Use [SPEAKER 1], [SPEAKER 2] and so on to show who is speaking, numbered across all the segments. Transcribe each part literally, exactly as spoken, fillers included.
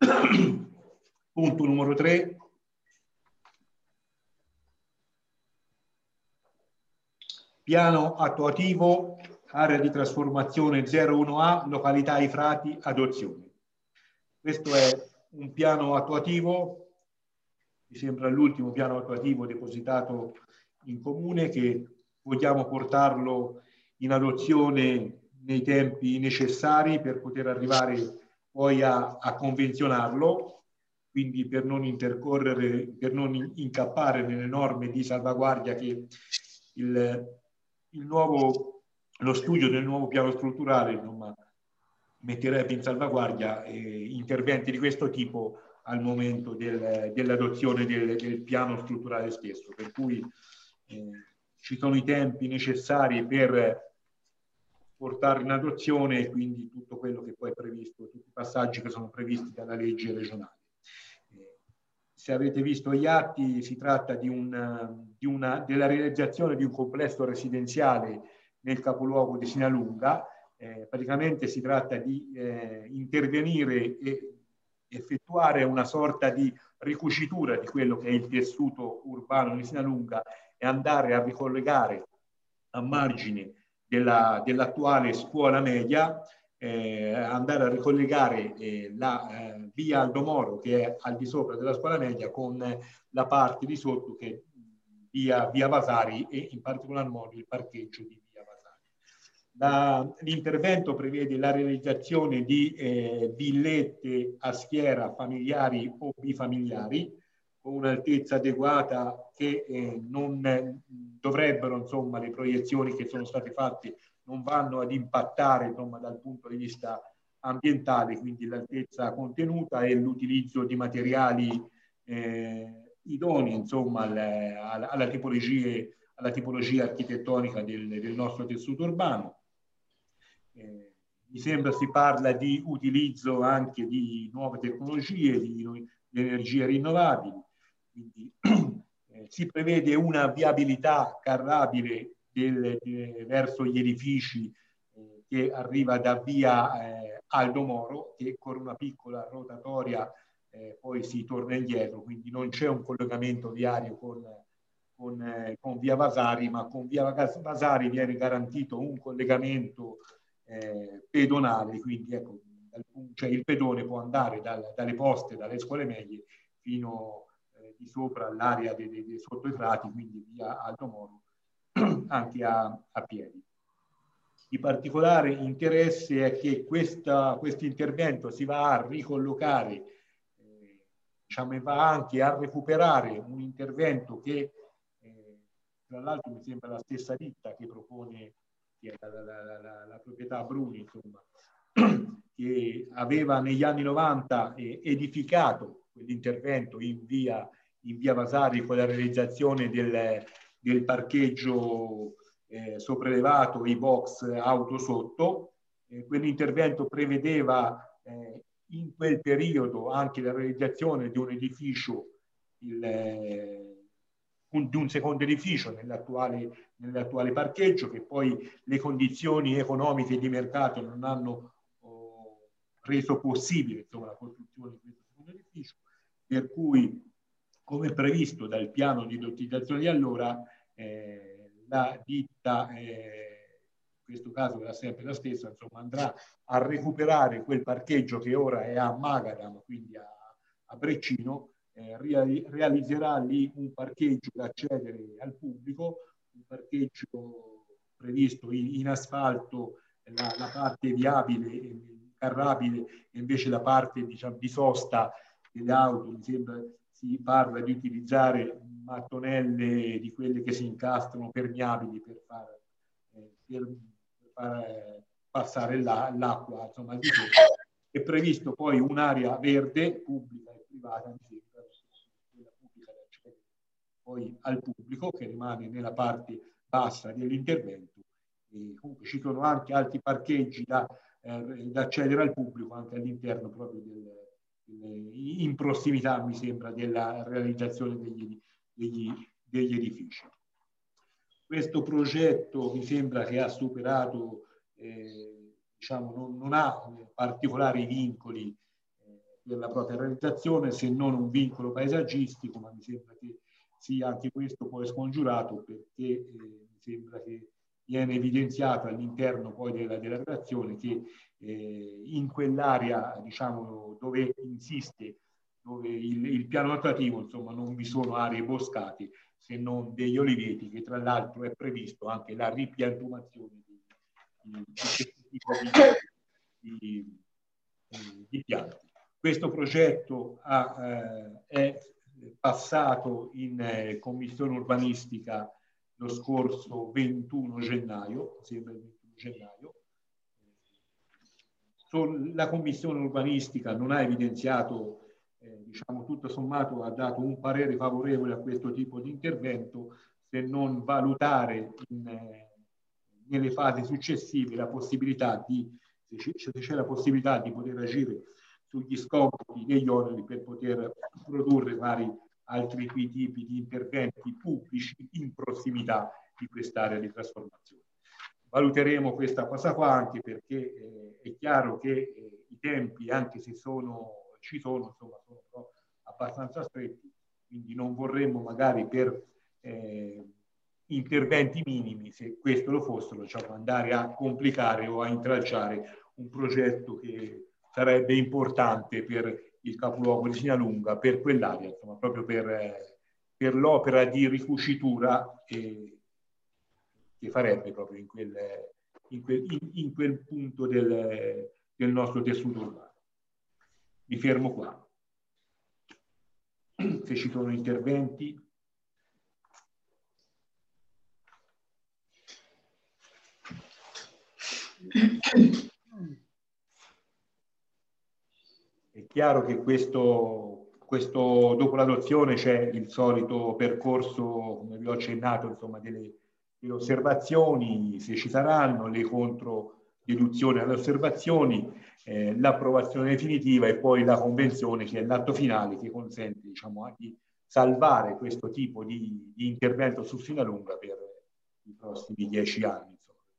[SPEAKER 1] Punto numero tre. Piano attuativo, area di trasformazione zero uno A, località I Frati, adozione. Questo è un piano attuativo, mi sembra l'ultimo piano attuativo depositato in comune, che vogliamo portarlo in adozione nei tempi necessari per poter arrivare poi a, a convenzionarlo, quindi per non intercorrere, per non incappare nelle norme di salvaguardia che il, il nuovo, lo studio del nuovo piano strutturale, insomma, metterebbe in salvaguardia eh, interventi di questo tipo al momento del, dell'adozione del, del piano strutturale stesso, per cui eh, ci sono i tempi necessari per portarlo in adozione e quindi tutto quello che poi è previsto, tutti i passaggi che sono previsti dalla legge regionale. Eh, se avete visto gli atti, si tratta di una, di una, della realizzazione di un complesso residenziale nel capoluogo di Sinalunga. Eh, praticamente si tratta di eh, intervenire e effettuare una sorta di ricucitura di quello che è il tessuto urbano di Sinalunga e andare a ricollegare a margine della, dell'attuale scuola media, eh, andare a ricollegare eh, la eh, via Aldomoro, che è al di sopra della scuola media, con eh, la parte di sotto che è via, via Vasari e in particolar modo il parcheggio di via Vasari. L'intervento prevede la realizzazione di eh, villette a schiera familiari o bifamiliari con un'altezza adeguata che eh, non eh, dovrebbero, insomma, le proiezioni che sono state fatte non vanno ad impattare, insomma, dal punto di vista ambientale, quindi l'altezza contenuta e l'utilizzo di materiali eh, idonei, insomma, alla, alla, tipologia, alla tipologia architettonica del, del nostro tessuto urbano. Eh, mi sembra si parla di utilizzo anche di nuove tecnologie, di, di energie rinnovabili. Quindi eh, si prevede una viabilità carrabile del, de, verso gli edifici eh, che arriva da via eh, Aldomoro, che con una piccola rotatoria eh, poi si torna indietro, quindi non c'è un collegamento viario con, con, eh, con via Vasari, ma con via Vasari viene garantito un collegamento eh, pedonale, quindi ecco, cioè il pedone può andare dal, dalle poste, dalle scuole medie fino di sopra all'area dei, dei, dei sotto i frati, quindi via Aldomoro, anche a, a piedi. Di particolare interesse è che questo intervento si va a ricollocare, eh, diciamo, e va anche a recuperare un intervento che, eh, tra l'altro, mi sembra la stessa ditta che propone, che è la, la, la, la, la proprietà Bruni, insomma, che aveva negli anni novanta eh, edificato quell'intervento in via in via Vasari con la realizzazione del, del parcheggio eh, sopraelevato, i box auto sotto. Eh, quell'intervento prevedeva eh, in quel periodo anche la realizzazione di un edificio, il, eh, un, di un secondo edificio nell'attuale, nell'attuale parcheggio, che poi le condizioni economiche di mercato non hanno oh, reso possibile, insomma, la costruzione di questo secondo edificio, per cui, come previsto dal piano di lottizzazione di allora, eh, la ditta, eh, in questo caso era sempre la stessa, insomma, andrà a recuperare quel parcheggio che ora è a Magadam, quindi a, a Breccino, eh, realizzerà lì un parcheggio da accedere al pubblico, un parcheggio previsto in, in asfalto, la, la parte viabile, carrabile, e invece la parte, diciamo, di sosta delle auto, mi sembra si parla di utilizzare mattonelle di quelle che si incastrano permeabili per far, eh, per far eh, passare l'acqua, insomma, di è previsto poi un'area verde pubblica e privata, mi sembra, quella pubblica da accedere poi al pubblico, che rimane nella parte bassa dell'intervento. E comunque ci sono anche altri parcheggi da, eh, da accedere al pubblico anche all'interno proprio del in prossimità, mi sembra, della realizzazione degli, degli, degli edifici. Questo progetto mi sembra che ha superato, eh, diciamo, non, non ha particolari vincoli eh, per la propria realizzazione, se non un vincolo paesaggistico, ma mi sembra che sia anche questo poi scongiurato, perché eh, mi sembra che viene evidenziato all'interno poi della, della relazione che eh, in quell'area, diciamo, dove insiste, dove il, il piano attuativo, insomma, non vi sono aree boscate, se non degli oliveti, che tra l'altro è previsto anche la ripiantumazione di, di, di questo tipo di, di, di pianti. Questo progetto ha, eh, è passato in eh, commissione urbanistica lo scorso ventuno gennaio, sembra il ventuno gennaio. La commissione urbanistica non ha evidenziato, eh, diciamo tutto sommato ha dato un parere favorevole a questo tipo di intervento, se non valutare in, eh, nelle fasi successive la possibilità di, se c'è la possibilità di poter agire sugli scopi degli oneri per poter produrre vari altri tipi di interventi pubblici in prossimità di quest'area di trasformazione. Valuteremo questa cosa qua anche perché eh, è chiaro che eh, i tempi, anche se sono, ci sono, insomma, sono però abbastanza stretti, quindi non vorremmo magari per eh, interventi minimi, se questo lo fossero, diciamo, andare a complicare o a intralciare un progetto che sarebbe importante per il capoluogo di Sinalunga, per quell'area, insomma, proprio per, eh, per l'opera di ricucitura eh, che farebbe proprio in quel, in quel, in, in quel punto del, del nostro tessuto urbano. Mi fermo qua. Se ci sono interventi. È chiaro che questo, questo dopo l'adozione c'è il solito percorso, come vi ho accennato, insomma, delle, delle osservazioni, se ci saranno, le controdeduzioni alle osservazioni, eh, l'approvazione definitiva e poi la convenzione, che è l'atto finale che consente, diciamo, di salvare questo tipo di, di intervento su Sinalunga per i prossimi dieci anni.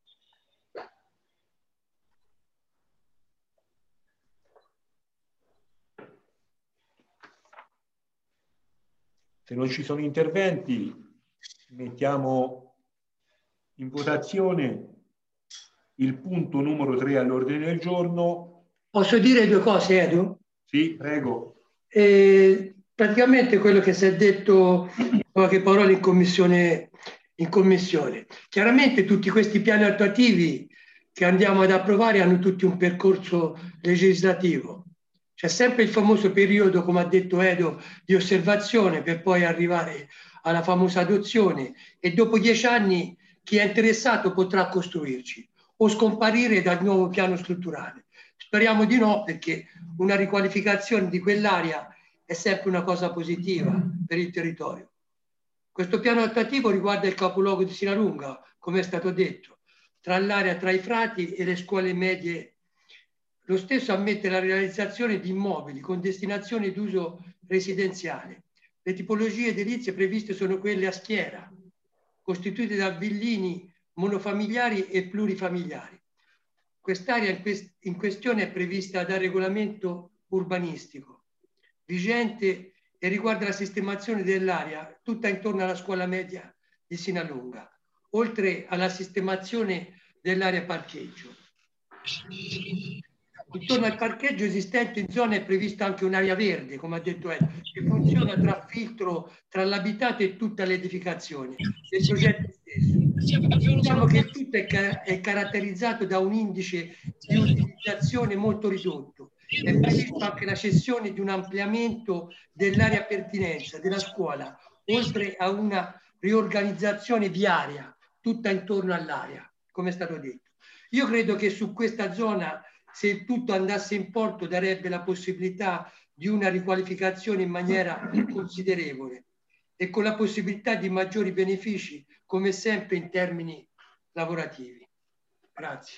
[SPEAKER 1] Se non ci sono interventi, mettiamo in votazione il punto numero tre all'ordine del giorno.
[SPEAKER 2] Posso dire due cose, Edu?
[SPEAKER 1] Sì, prego.
[SPEAKER 2] Eh, praticamente quello che si è detto, poche parole in commissione, in commissione. Chiaramente tutti questi piani attuativi che andiamo ad approvare hanno tutti un percorso legislativo. C'è sempre il famoso periodo, come ha detto Edo, di osservazione per poi arrivare alla famosa adozione e dopo dieci anni chi è interessato potrà costruirci o scomparire dal nuovo piano strutturale. Speriamo di no, perché una riqualificazione di quell'area è sempre una cosa positiva per il territorio. Questo piano attuativo riguarda il capoluogo di Sinalunga, come è stato detto, tra l'area tra i frati e le scuole medie. Lo stesso ammette la realizzazione di immobili con destinazione d'uso residenziale. Le tipologie edilizie previste sono quelle a schiera, costituite da villini monofamiliari e plurifamiliari. Quest'area in questione è prevista dal regolamento urbanistico vigente e riguarda la sistemazione dell'area tutta intorno alla scuola media di Sinalunga, oltre alla sistemazione dell'area parcheggio. Intorno al parcheggio esistente in zona è prevista anche un'area verde, come ha detto Ed, che funziona tra filtro tra l'abitato e tutta l'edificazione del progetto stesso. Diciamo che il tutto è, ca è caratterizzato da un indice di utilizzazione molto ridotto. È previsto anche la cessione di un ampliamento dell'area pertinenza della scuola, oltre a una riorganizzazione viaria tutta intorno all'area, come è stato detto. Io credo che su questa zona, se il tutto andasse in porto, darebbe la possibilità di una riqualificazione in maniera considerevole e con la possibilità di maggiori benefici, come sempre in termini lavorativi. Grazie.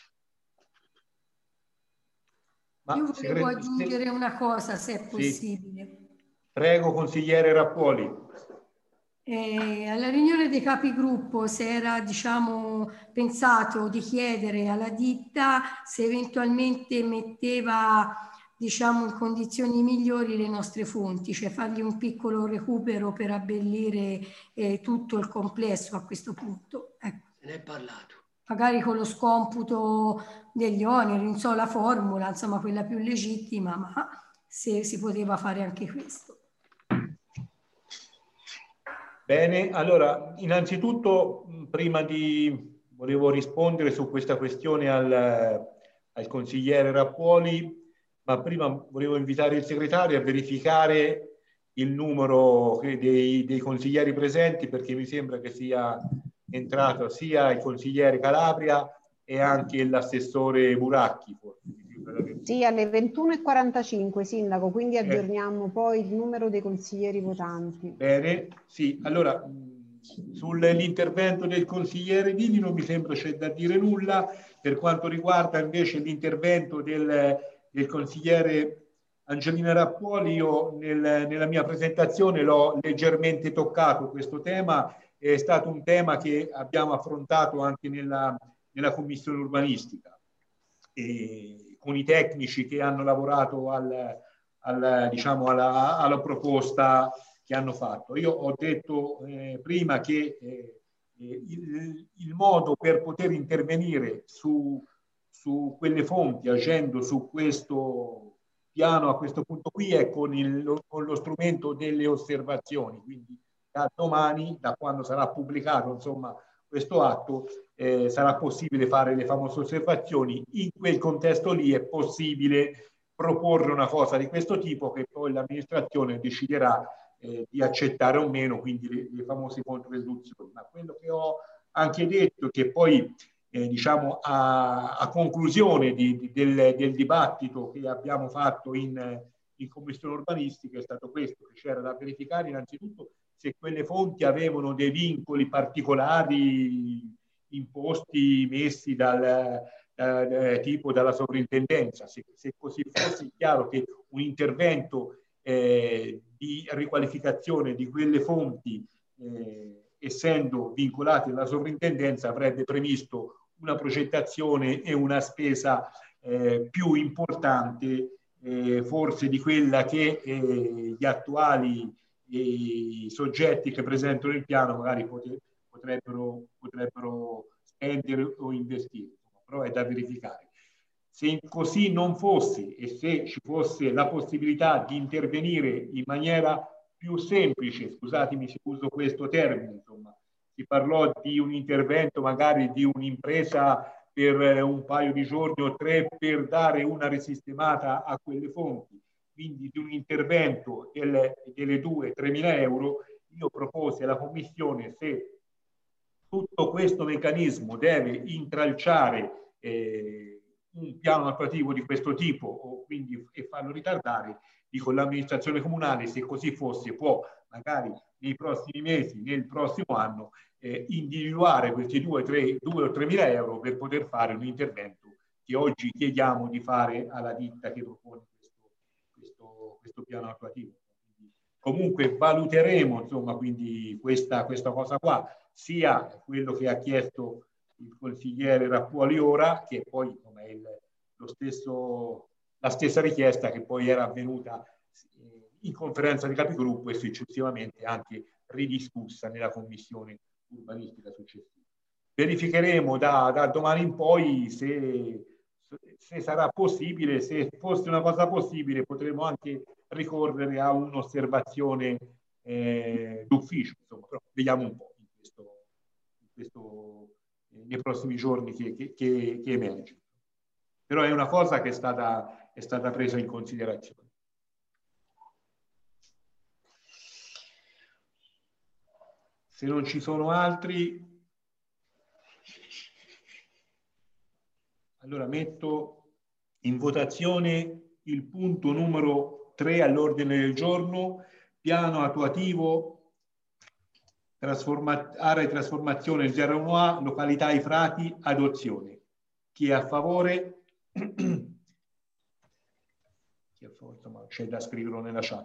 [SPEAKER 3] Ma Io volevo aggiungere una cosa, se è possibile.
[SPEAKER 1] Sì. Prego, consigliere Rappuoli.
[SPEAKER 3] Eh, alla riunione dei capigruppo si era, diciamo, pensato di chiedere alla ditta se eventualmente metteva diciamo in condizioni migliori le nostre fonti, cioè fargli un piccolo recupero per abbellire eh, tutto il complesso a questo punto. Ecco.
[SPEAKER 2] Se ne è parlato.
[SPEAKER 3] Magari con lo scomputo degli oneri, non so la formula, insomma quella più legittima, ma se si poteva fare anche questo.
[SPEAKER 1] Bene, allora innanzitutto prima di volevo rispondere su questa questione al, al consigliere Rappuoli, ma prima volevo invitare il segretario a verificare il numero dei, dei consiglieri presenti, perché mi sembra che sia entrato sia il consigliere Calabria e anche l'assessore Buracchi.
[SPEAKER 4] Sì, alle ventuno e quarantacinque, Sindaco, quindi aggiorniamo eh. poi il numero dei consiglieri votanti.
[SPEAKER 1] Bene, sì, allora sull'intervento del consigliere Dini non mi sembra c'è da dire nulla. Per quanto riguarda invece l'intervento del, del consigliere Angelina Rappuoli, io nel, nella mia presentazione l'ho leggermente toccato questo tema. È stato un tema che abbiamo affrontato anche nella, nella commissione urbanistica e con i tecnici che hanno lavorato al, al, diciamo alla, alla proposta che hanno fatto. Io ho detto eh, prima che eh, il, il modo per poter intervenire su, su quelle fonti agendo su questo piano a questo punto qui è con, il, con lo strumento delle osservazioni, quindi da domani, da quando sarà pubblicato insomma questo atto, eh, sarà possibile fare le famose osservazioni. In quel contesto lì è possibile proporre una cosa di questo tipo che poi l'amministrazione deciderà eh, di accettare o meno, quindi le, le famose controdeduzioni. Ma quello che ho anche detto, che poi eh, diciamo a, a conclusione di, di, del, del dibattito che abbiamo fatto in, in commissione urbanistica, è stato questo, che c'era da verificare innanzitutto se quelle fonti avevano dei vincoli particolari imposti, messi dal eh, tipo dalla sovrintendenza. Se, se così fosse, è chiaro che un intervento eh, di riqualificazione di quelle fonti, eh, essendo vincolati alla sovrintendenza, avrebbe previsto una progettazione e una spesa eh, più importante eh, forse di quella che eh, gli attuali i soggetti che presentano il piano magari potrebbero, potrebbero spendere o investire, però è da verificare. Se così non fosse e se ci fosse la possibilità di intervenire in maniera più semplice, scusatemi se uso questo termine, insomma, si parlò di un intervento magari di un'impresa per un paio di giorni o tre per dare una risistemata a quelle fonti, quindi di un intervento delle, delle due tre mila euro, io proposi alla Commissione se tutto questo meccanismo deve intralciare eh, un piano attuativo di questo tipo o quindi e farlo ritardare, dico l'amministrazione comunale, se così fosse, può magari nei prossimi mesi, nel prossimo anno, eh, individuare questi due o tre mila euro per poter fare un intervento che oggi chiediamo di fare alla ditta che propone Questo, questo piano attuativo. Quindi, comunque valuteremo insomma quindi questa, questa cosa qua, sia quello che ha chiesto il consigliere Rappuoli ora, che poi insomma, è il, lo stesso, la stessa richiesta che poi era avvenuta in conferenza di capigruppo e successivamente anche ridiscussa nella commissione urbanistica successiva. Verificheremo da, da domani in poi se se sarà possibile, se fosse una cosa possibile, potremo anche ricorrere a un'osservazione eh, d'ufficio, insomma, però vediamo un po' in questo, in questo, eh, nei prossimi giorni che, che, che, che emerge. Però è una cosa che è stata, è stata presa in considerazione. Se non ci sono altri, allora metto in votazione il punto numero tre all'ordine del giorno, piano attuativo trasforma, area di trasformazione zero uno A, località I Frati, adozione. Chi è a favore? Chi è a favore? Insomma, c'è da scriverlo nella chat.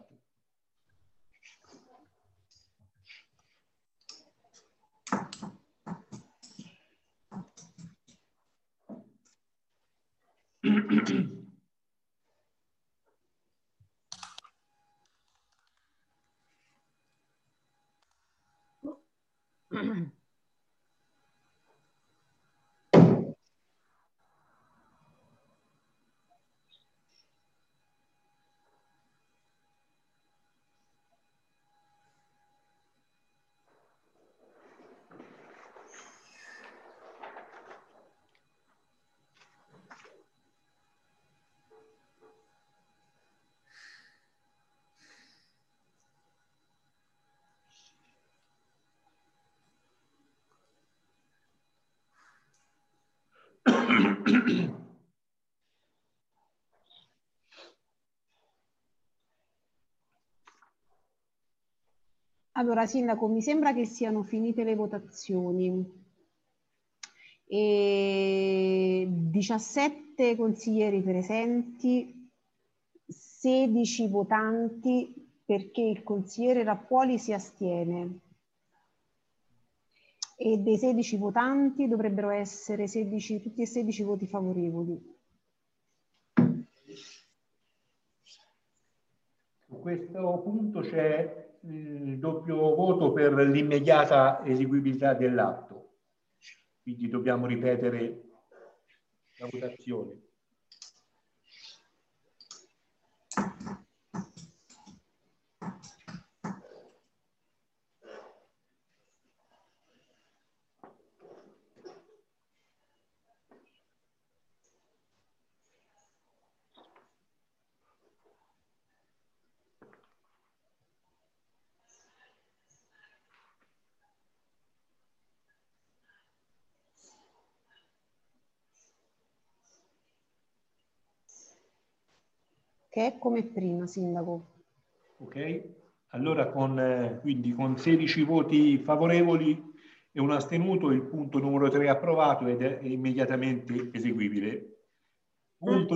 [SPEAKER 4] Allora, Sindaco, mi sembra che siano finite le votazioni. E diciassette consiglieri presenti, sedici votanti perché il consigliere Rappuoli si astiene. E dei sedici votanti dovrebbero essere sedici, tutti e sedici voti favorevoli.
[SPEAKER 1] Su questo punto c'è il doppio voto per l'immediata eseguibilità dell'atto, quindi dobbiamo ripetere la votazione.
[SPEAKER 4] Che è come prima, Sindaco.
[SPEAKER 1] Ok, allora con, eh, quindi con sedici voti favorevoli e un astenuto, il punto numero tre è approvato ed è immediatamente eseguibile. Punto